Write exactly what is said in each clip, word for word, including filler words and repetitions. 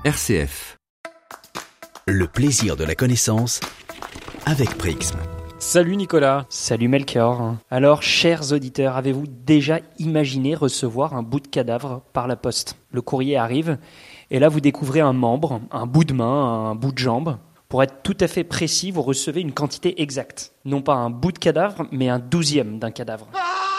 R C F. Le plaisir de la connaissance avec Prixm. Salut Nicolas. Salut Melchior. Alors, chers auditeurs, avez-vous déjà imaginé recevoir un bout de cadavre par la poste ? Le courrier arrive et là vous découvrez un membre, un bout de main, un bout de jambe. Pour être tout à fait précis, vous recevez une quantité exacte. Non pas un bout de cadavre, mais un douzième d'un cadavre.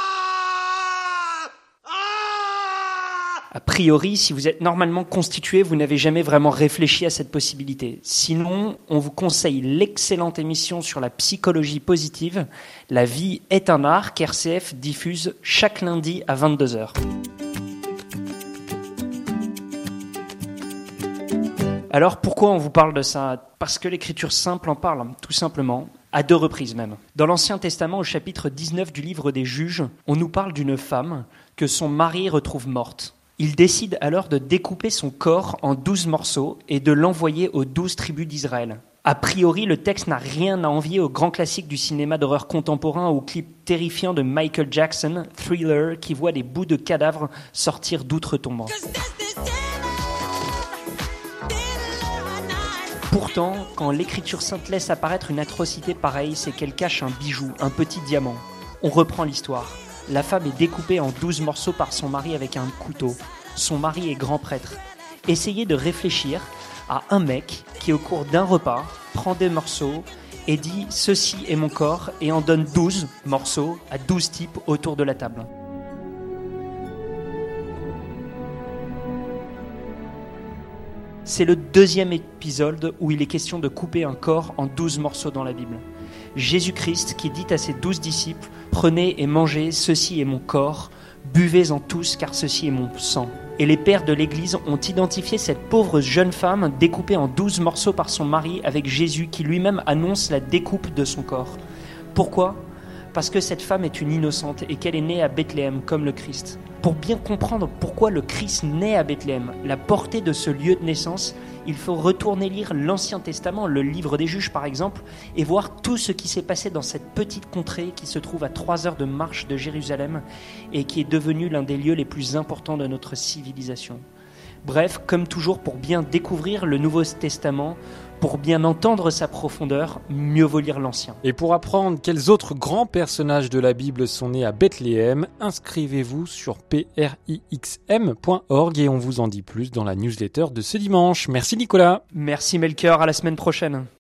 A priori, si vous êtes normalement constitué, vous n'avez jamais vraiment réfléchi à cette possibilité. Sinon, on vous conseille l'excellente émission sur la psychologie positive. La vie est un art qu'R C F diffuse chaque lundi à vingt-deux heures. Alors pourquoi on vous parle de ça ? Parce que l'Écriture simple en parle, tout simplement, à deux reprises même. Dans l'Ancien Testament, au chapitre dix-neuf du livre des Juges, on nous parle d'une femme que son mari retrouve morte. Il décide alors de découper son corps en douze morceaux et de l'envoyer aux douze tribus d'Israël. A priori, le texte n'a rien à envier au grand classique du cinéma d'horreur contemporain ou au clip terrifiant de Michael Jackson, Thriller, qui voit des bouts de cadavres sortir d'outre-tombant. Pourtant, quand l'Écriture sainte laisse apparaître une atrocité pareille, c'est qu'elle cache un bijou, un petit diamant. On reprend l'histoire. La femme est découpée en douze morceaux par son mari avec un couteau. Son mari est grand prêtre. Essayez de réfléchir à un mec qui, au cours d'un repas, prend des morceaux et dit « Ceci est mon corps » et en donne douze morceaux à douze types autour de la table. C'est le deuxième épisode où il est question de couper un corps en douze morceaux dans la Bible. Jésus-Christ qui dit à ses douze disciples « Prenez et mangez, ceci est mon corps, buvez-en tous car ceci est mon sang ». Et les pères de l'Église ont identifié cette pauvre jeune femme découpée en douze morceaux par son mari avec Jésus qui lui-même annonce la découpe de son corps. Pourquoi ? Parce que cette femme est une innocente et qu'elle est née à Bethléem comme le Christ. Pour bien comprendre pourquoi le Christ naît à Bethléem, la portée de ce lieu de naissance, il faut retourner lire l'Ancien Testament, le livre des Juges par exemple, et voir tout ce qui s'est passé dans cette petite contrée qui se trouve à trois heures de marche de Jérusalem et qui est devenue l'un des lieux les plus importants de notre civilisation. Bref, comme toujours, pour bien découvrir le Nouveau Testament, pour bien entendre sa profondeur, mieux vaut lire l'Ancien. Et pour apprendre quels autres grands personnages de la Bible sont nés à Bethléem, inscrivez-vous sur prixm point org et on vous en dit plus dans la newsletter de ce dimanche. Merci Nicolas. Merci Melchior, à la semaine prochaine.